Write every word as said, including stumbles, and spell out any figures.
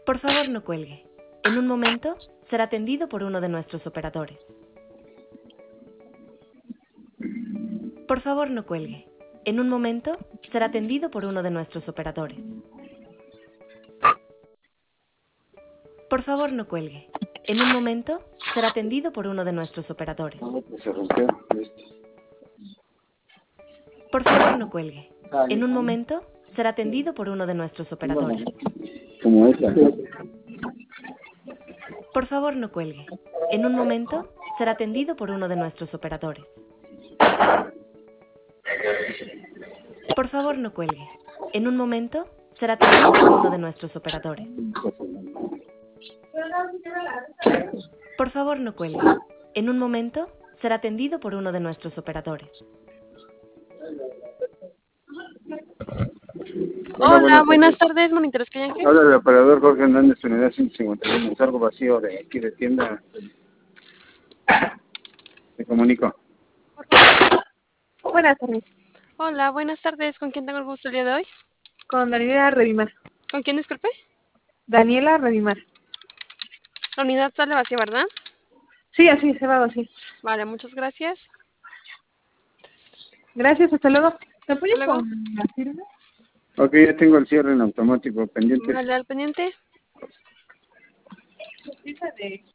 Por favor, no cuelgue. En un momento será atendido por uno de nuestros operadores. Por favor, no cuelgue. En un momento será atendido por uno de nuestros operadores. Por favor, no cuelgue. En un momento será atendido por uno de nuestros operadores. Se rompió. Por favor, no cuelgue. En un momento será atendido por uno de nuestros operadores. Como esta. Por favor, no cuelgue. En un momento será atendido por uno de nuestros operadores. Por favor, no cuelgue. En un momento será atendido por uno de nuestros operadores. Por favor, no cuelgue. En un momento será atendido por uno de nuestros operadores. Hola, buenas, buenas tardes, Monitores Callange. Habla el operador Jorge Hernández, unidad ciento cincuenta y uno, es algo vacío de aquí de tienda. Me comunico. Buenas tardes. Hola, buenas tardes. ¿Con quién tengo el gusto el día de hoy? Con Daniela Redimar. ¿Con quién, disculpe? Daniela Redimar. La unidad sale vacía, ¿verdad? Sí, así, se va así. Vale, muchas gracias. Gracias, hasta luego. ¿Te apoyas Luego. con la firma? Ok, ya tengo el cierre en automático pendiente. Vale, al pendiente. Esa de